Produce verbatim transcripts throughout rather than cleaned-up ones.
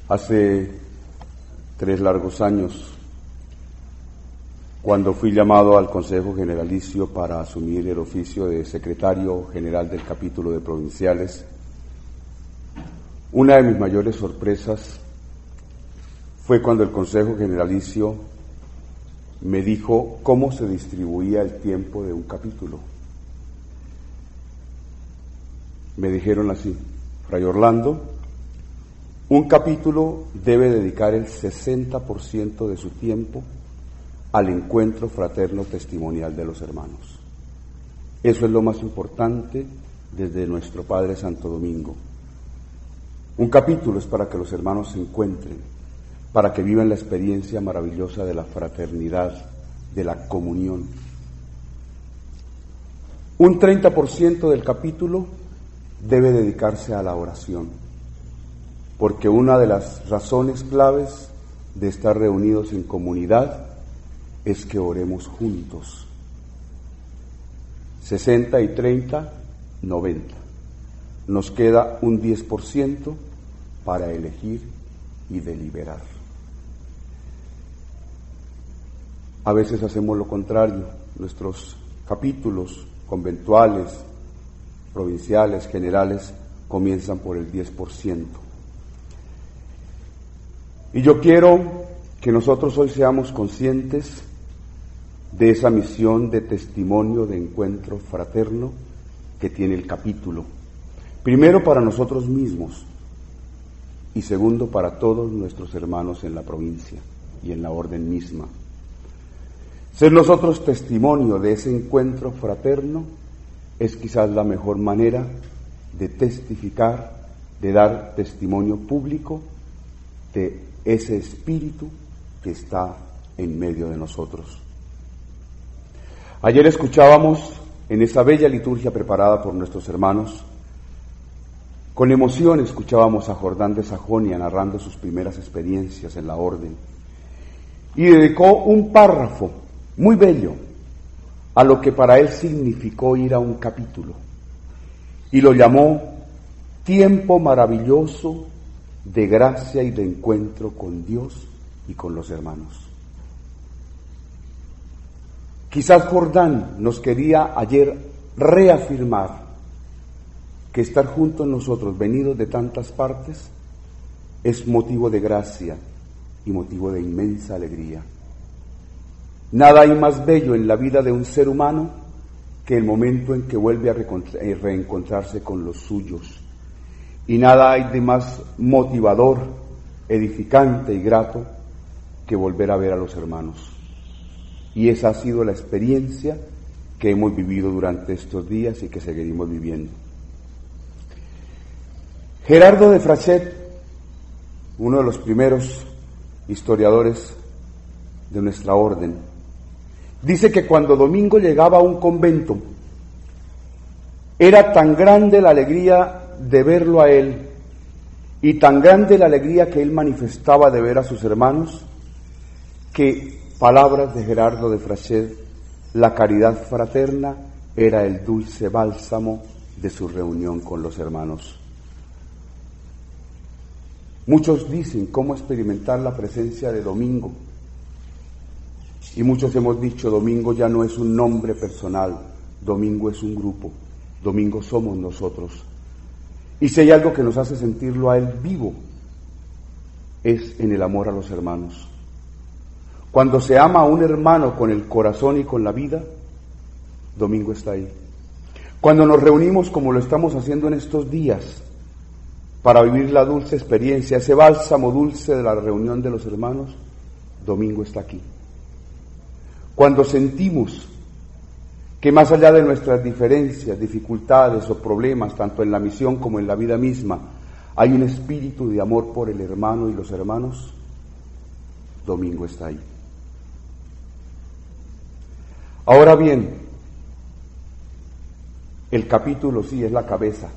Hace tres largos años, cuando fui llamado al Consejo Generalicio para asumir el oficio de secretario general del capítulo de provinciales, una de mis mayores sorpresas fue cuando el Consejo Generalicio me dijo cómo se distribuía el tiempo de un capítulo. Me dijeron así: Fray Orlando, un capítulo debe dedicar el sesenta por ciento de su tiempo al encuentro fraterno testimonial de los hermanos. Eso es lo más importante desde nuestro Padre Santo Domingo. Un capítulo es para que los hermanos se encuentren, para que vivan la experiencia maravillosa de la fraternidad, de la comunión. Un treinta por ciento del capítulo debe dedicarse a la oración, porque una de las razones claves de estar reunidos en comunidad es que oremos juntos. sesenta y treinta, noventa. Nos queda un diez por ciento para elegir y deliberar. A veces hacemos lo contrario. Nuestros capítulos conventuales, provinciales, generales, comienzan por el diez por ciento. Y yo quiero que nosotros hoy seamos conscientes de esa misión de testimonio, de encuentro fraterno que tiene el capítulo. Primero para nosotros mismos y segundo para todos nuestros hermanos en la provincia y en la orden misma. Ser nosotros testimonio de ese encuentro fraterno es quizás la mejor manera de testificar, de dar testimonio público de ese espíritu que está en medio de nosotros. Ayer escuchábamos en esa bella liturgia preparada por nuestros hermanos, con emoción escuchábamos a Jordán de Sajonia narrando sus primeras experiencias en la orden, y dedicó un párrafo muy bello a lo que para él significó ir a un capítulo, y lo llamó tiempo maravilloso de gracia y de encuentro con Dios y con los hermanos. Quizás Jordán nos quería ayer reafirmar que estar juntos nosotros, venidos de tantas partes, es motivo de gracia y motivo de inmensa alegría. Nada hay más bello en la vida de un ser humano que el momento en que vuelve a reencontrarse con los suyos. Y nada hay de más motivador, edificante y grato que volver a ver a los hermanos. Y esa ha sido la experiencia que hemos vivido durante estos días y que seguiremos viviendo. Gerardo de Frachet, uno de los primeros historiadores de nuestra orden, dice que cuando Domingo llegaba a un convento, era tan grande la alegría de verlo a él y tan grande la alegría que él manifestaba de ver a sus hermanos, que, palabras de Gerardo de Frachet, la caridad fraterna era el dulce bálsamo de su reunión con los hermanos. Muchos dicen cómo experimentar la presencia de Domingo, y muchos hemos dicho: Domingo ya no es un nombre personal, Domingo es un grupo, Domingo somos nosotros. Y si hay algo que nos hace sentirlo a él vivo, es en el amor a los hermanos. Cuando se ama a un hermano con el corazón y con la vida, Domingo está ahí. Cuando nos reunimos como lo estamos haciendo en estos días, para vivir la dulce experiencia, ese bálsamo dulce de la reunión de los hermanos, Domingo está aquí. Cuando sentimos que más allá de nuestras diferencias, dificultades o problemas, tanto en la misión como en la vida misma, hay un espíritu de amor por el hermano y los hermanos, Domingo está ahí. Ahora bien, el capítulo sí es la cabeza,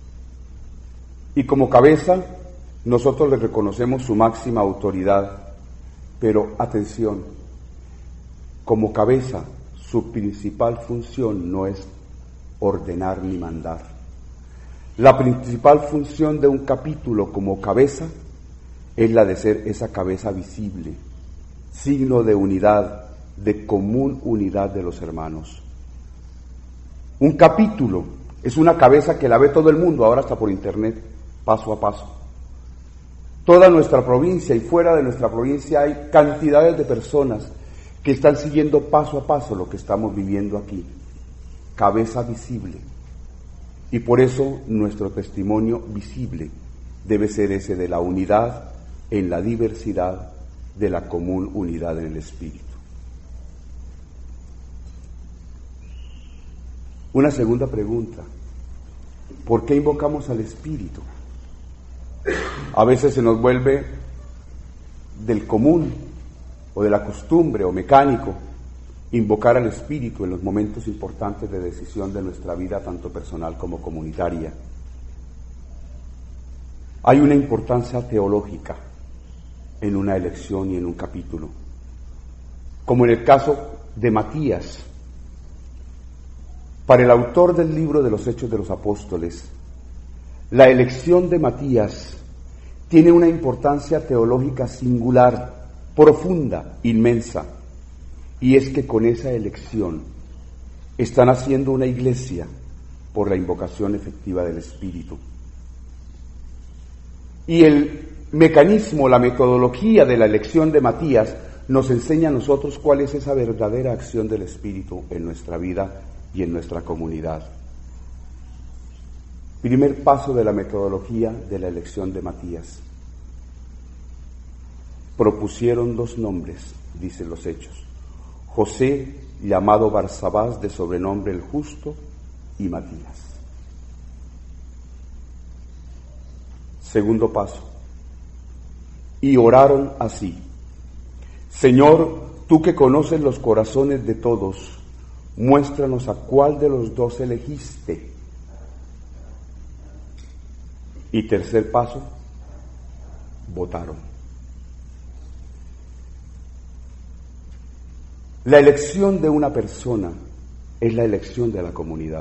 y como cabeza nosotros le reconocemos su máxima autoridad, pero atención, como cabeza su principal función no es ordenar ni mandar. La principal función de un capítulo como cabeza es la de ser esa cabeza visible, signo de unidad, de común unidad de los hermanos. Un capítulo es una cabeza que la ve todo el mundo, ahora está por internet, paso a paso. Toda nuestra provincia y fuera de nuestra provincia hay cantidades de personas que están siguiendo paso a paso lo que estamos viviendo aquí. Cabeza visible. Y por eso nuestro testimonio visible debe ser ese de la unidad en la diversidad, de la común unidad en el Espíritu. Una segunda pregunta: ¿por qué invocamos al Espíritu? A veces se nos vuelve del común o de la costumbre o mecánico invocar al Espíritu en los momentos importantes de decisión de nuestra vida, tanto personal como comunitaria. Hay una importancia teológica en una elección y en un capítulo, como en el caso de Matías. Para el autor del libro de los Hechos de los Apóstoles, la elección de Matías tiene una importancia teológica singular, profunda, inmensa, y es que con esa elección están haciendo una iglesia por la invocación efectiva del Espíritu. Y el mecanismo, la metodología de la elección de Matías nos enseña a nosotros cuál es esa verdadera acción del Espíritu en nuestra vida y en nuestra comunidad. Primer paso de la metodología de la elección de Matías. Propusieron dos nombres, dicen los Hechos: José, llamado Barsabás, de sobrenombre el Justo, y Matías. Segundo paso. Y oraron así: Señor, tú que conoces los corazones de todos, muéstranos a cuál de los dos elegiste. Y tercer paso, votaron. La elección de una persona es la elección de la comunidad.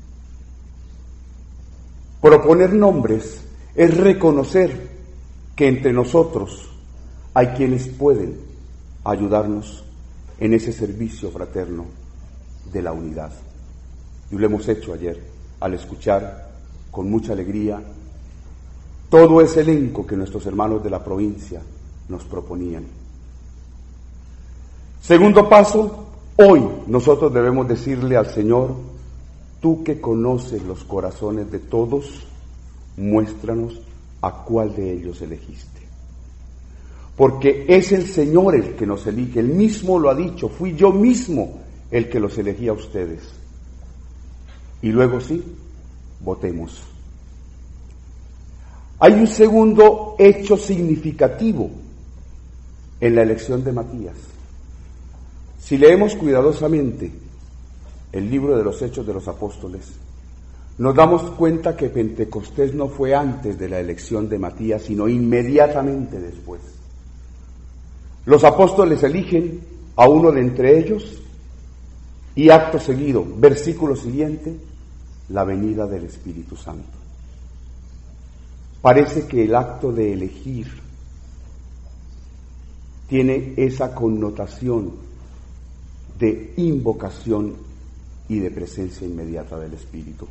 Proponer nombres es reconocer que entre nosotros hay quienes pueden ayudarnos en ese servicio fraterno de la unidad. Y lo hemos hecho ayer al escuchar con mucha alegría todo ese elenco que nuestros hermanos de la provincia nos proponían. Segundo paso, hoy nosotros debemos decirle al Señor: tú que conoces los corazones de todos, muéstranos a cuál de ellos elegiste. Porque es el Señor el que nos elige, Él mismo lo ha dicho: fui yo mismo el que los elegí a ustedes. Y luego sí, votemos. Hay un segundo hecho significativo en la elección de Matías. Si leemos cuidadosamente el libro de los Hechos de los Apóstoles, nos damos cuenta que Pentecostés no fue antes de la elección de Matías, sino inmediatamente después. Los apóstoles eligen a uno de entre ellos y acto seguido, versículo siguiente, la venida del Espíritu Santo. Parece que el acto de elegir tiene esa connotación de invocación y de presencia inmediata del Espíritu.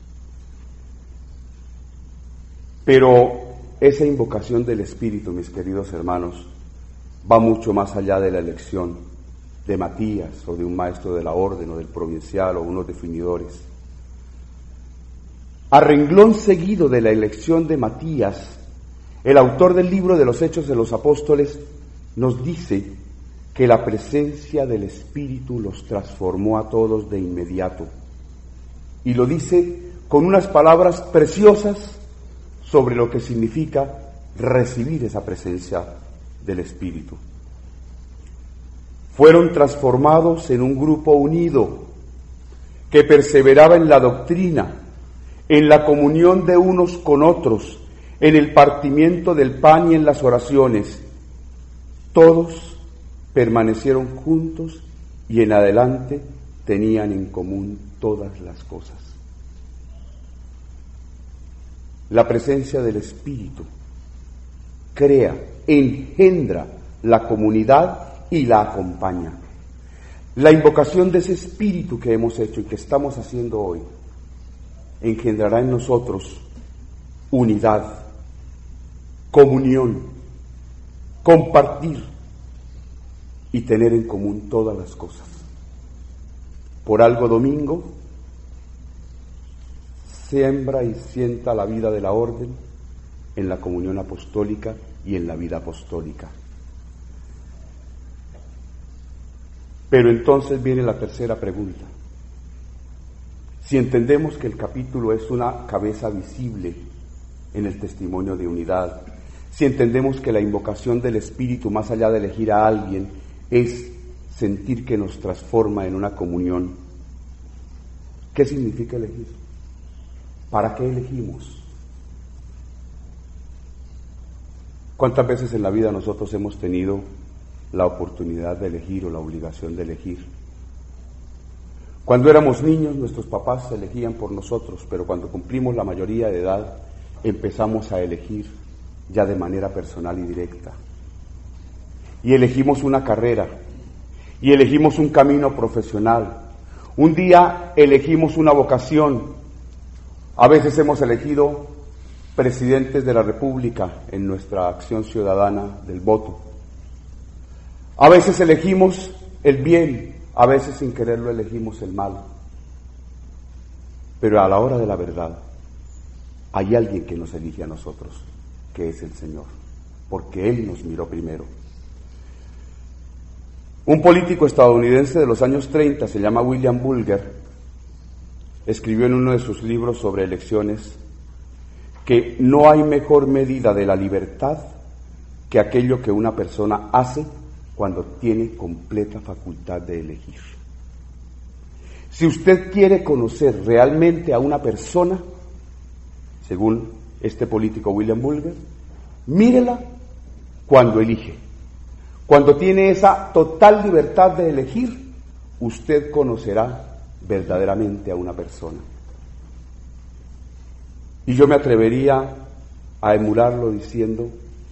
Pero esa invocación del Espíritu, mis queridos hermanos, va mucho más allá de la elección de Matías o de un maestro de la orden o del provincial o unos definidores. A renglón seguido de la elección de Matías, el autor del libro de los Hechos de los Apóstoles nos dice que la presencia del Espíritu los transformó a todos de inmediato. Y lo dice con unas palabras preciosas sobre lo que significa recibir esa presencia del Espíritu. Fueron transformados en un grupo unido que perseveraba en la doctrina, en la comunión de unos con otros, en el partimiento del pan y en las oraciones. Todos permanecieron juntos y en adelante tenían en común todas las cosas. La presencia del Espíritu crea engendra la comunidad y la acompaña. La invocación de ese espíritu que hemos hecho y que estamos haciendo hoy engendrará en nosotros unidad, comunión, compartir y tener en común todas las cosas. Por algo domingo siembra y sienta la vida de la orden en la comunión apostólica y en la vida apostólica. Pero entonces viene la tercera pregunta. Si entendemos que el capítulo es una cabeza visible en el testimonio de unidad, si entendemos que la invocación del Espíritu, más allá de elegir a alguien, es sentir que nos transforma en una comunión, ¿qué significa elegir? ¿Para qué elegimos? ¿Cuántas veces en la vida nosotros hemos tenido la oportunidad de elegir o la obligación de elegir? Cuando éramos niños, nuestros papás elegían por nosotros, pero cuando cumplimos la mayoría de edad, empezamos a elegir ya de manera personal y directa. Y elegimos una carrera, y elegimos un camino profesional. Un día elegimos una vocación. A veces hemos elegido presidentes de la República en nuestra acción ciudadana del voto. A veces elegimos el bien, a veces sin quererlo elegimos el mal. Pero a la hora de la verdad, hay alguien que nos elige a nosotros, que es el Señor, porque Él nos miró primero. Un político estadounidense de los años treinta, se llama William Bulger, escribió en uno de sus libros sobre elecciones que no hay mejor medida de la libertad que aquello que una persona hace cuando tiene completa facultad de elegir. Si usted quiere conocer realmente a una persona, según este político William Bulger, mírela cuando elige. Cuando tiene esa total libertad de elegir, usted conocerá verdaderamente a una persona. Y yo me atrevería a emularlo diciendo,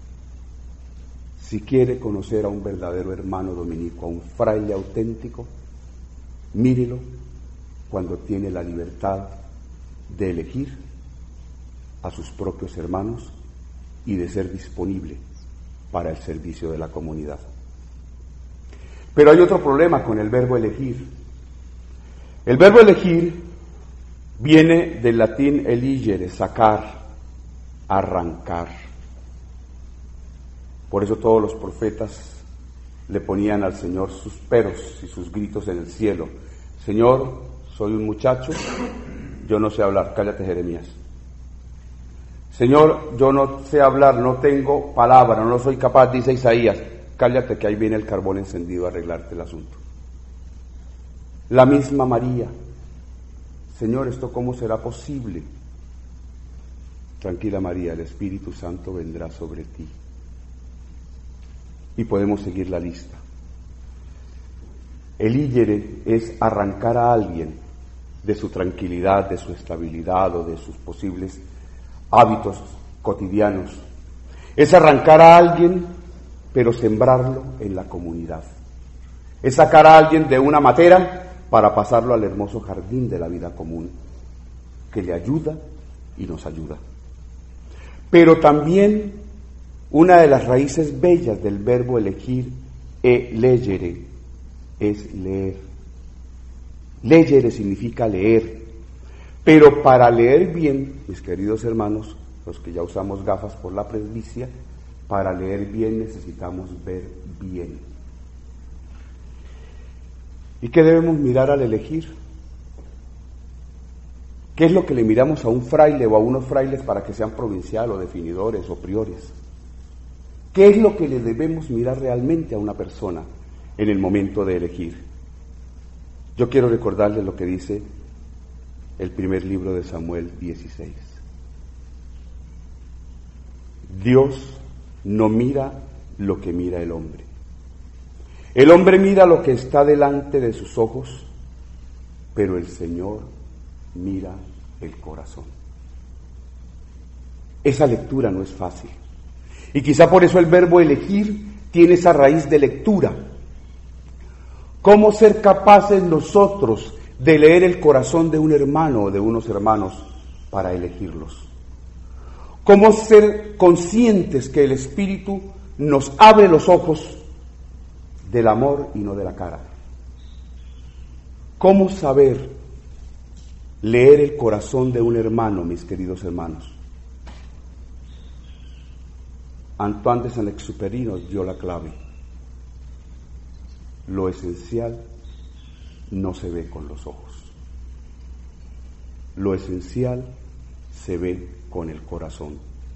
si quiere conocer a un verdadero hermano dominico, a un fraile auténtico, mírelo cuando tiene la libertad de elegir a sus propios hermanos y de ser disponible para el servicio de la comunidad. Pero hay otro problema con el verbo elegir. El verbo elegir viene del latín eligere, sacar, arrancar. Por eso todos los profetas le ponían al Señor sus peros y sus gritos en el cielo. Señor, soy un muchacho, yo no sé hablar, cállate Jeremías. Señor, yo no sé hablar, no tengo palabra, no soy capaz, dice Isaías, cállate que ahí viene el carbón encendido a arreglarte el asunto. La misma María, Señor, ¿esto cómo será posible? Tranquila María, el Espíritu Santo vendrá sobre ti. Y podemos seguir la lista. Eligere es arrancar a alguien de su tranquilidad, de su estabilidad o de sus posibles hábitos cotidianos. Es arrancar a alguien, pero sembrarlo en la comunidad. Es sacar a alguien de una matera para pasarlo al hermoso jardín de la vida común, que le ayuda y nos ayuda. Pero también una de las raíces bellas del verbo elegir, e legere, es leer. Legere significa leer. Pero para leer bien, mis queridos hermanos, los que ya usamos gafas por la presbicia, para leer bien necesitamos ver bien. ¿Y qué debemos mirar al elegir? ¿Qué es lo que le miramos a un fraile o a unos frailes para que sean provincial o definidores o priores? ¿Qué es lo que le debemos mirar realmente a una persona en el momento de elegir? Yo quiero recordarles lo que dice el primer libro de Samuel dieciséis. Dios no mira lo que mira el hombre. El hombre mira lo que está delante de sus ojos, pero el Señor mira el corazón. Esa lectura no es fácil. Y quizá por eso el verbo elegir tiene esa raíz de lectura. ¿Cómo ser capaces nosotros de leer el corazón de un hermano o de unos hermanos para elegirlos? ¿Cómo ser conscientes que el Espíritu nos abre los ojos del amor y no de la cara? ¿Cómo saber leer el corazón de un hermano, mis queridos hermanos? Antoine de Saint-Exupéry nos dio la clave. Lo esencial no se ve con los ojos. Lo esencial se ve con el corazón.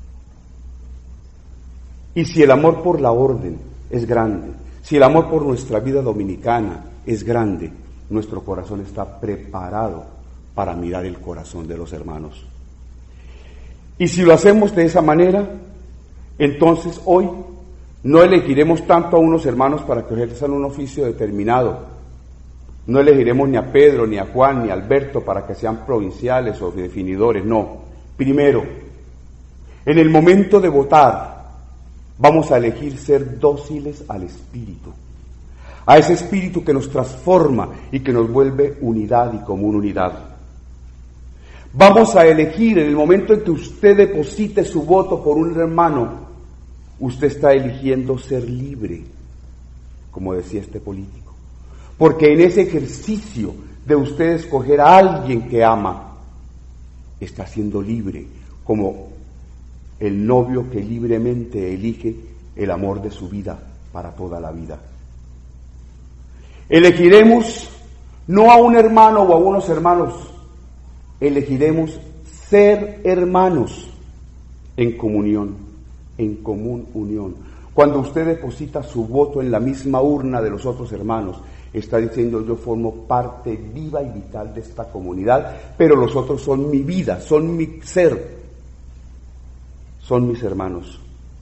Y si el amor por la orden es grande, si el amor por nuestra vida dominicana es grande, nuestro corazón está preparado para mirar el corazón de los hermanos. Y si lo hacemos de esa manera, entonces hoy no elegiremos tanto a unos hermanos para que ejerzan un oficio determinado. No elegiremos ni a Pedro, ni a Juan, ni a Alberto para que sean provinciales o definidores, no. Primero, en el momento de votar, vamos a elegir ser dóciles al Espíritu, a ese Espíritu que nos transforma y que nos vuelve unidad y común unidad. Vamos a elegir en el momento en que usted deposite su voto por un hermano, usted está eligiendo ser libre, como decía este político. Porque en ese ejercicio de usted escoger a alguien que ama, está siendo libre, como el novio que libremente elige el amor de su vida para toda la vida. Elegiremos no a un hermano o a unos hermanos, elegiremos ser hermanos en comunión, en común unión. Cuando usted deposita su voto en la misma urna de los otros hermanos, está diciendo: yo formo parte viva y vital de esta comunidad, pero los otros son mi vida, son mi ser, son mis hermanos.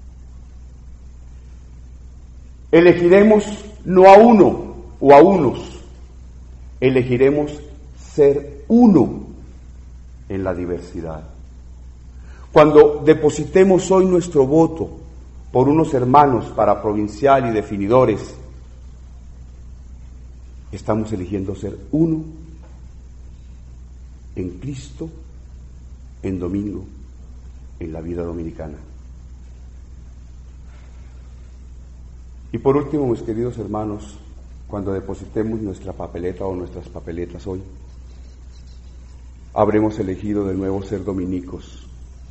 Elegiremos no a uno o a unos, elegiremos ser uno en la diversidad. Cuando depositemos hoy nuestro voto por unos hermanos para provincial y definidores, estamos eligiendo ser uno en Cristo, en domingo, en la vida dominicana. Y por último, mis queridos hermanos, cuando depositemos nuestra papeleta o nuestras papeletas hoy, habremos elegido de nuevo ser dominicos,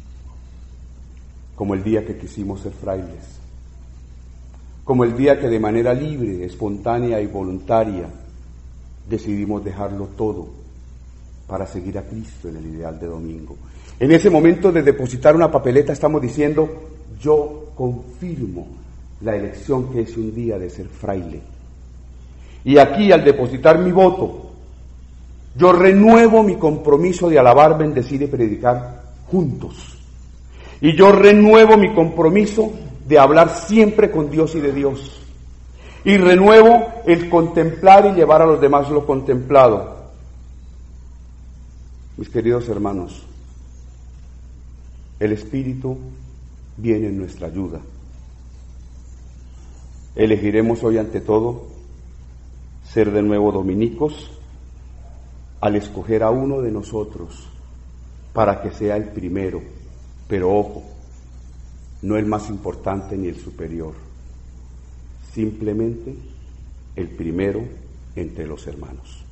como el día que quisimos ser frailes, como el día que de manera libre, espontánea y voluntaria decidimos dejarlo todo para seguir a Cristo en el ideal de domingo. En ese momento de depositar una papeleta estamos diciendo: yo confirmo la elección que hice un día de ser fraile. Y aquí, al depositar mi voto, yo renuevo mi compromiso de alabar, bendecir y predicar juntos. Y yo renuevo mi compromiso de hablar siempre con Dios y de Dios. Y renuevo el contemplar y llevar a los demás lo contemplado. Mis queridos hermanos, el Espíritu viene en nuestra ayuda. Elegiremos hoy ante todo ser de nuevo dominicos al escoger a uno de nosotros para que sea el primero, pero ojo, no el más importante ni el superior, simplemente el primero entre los hermanos.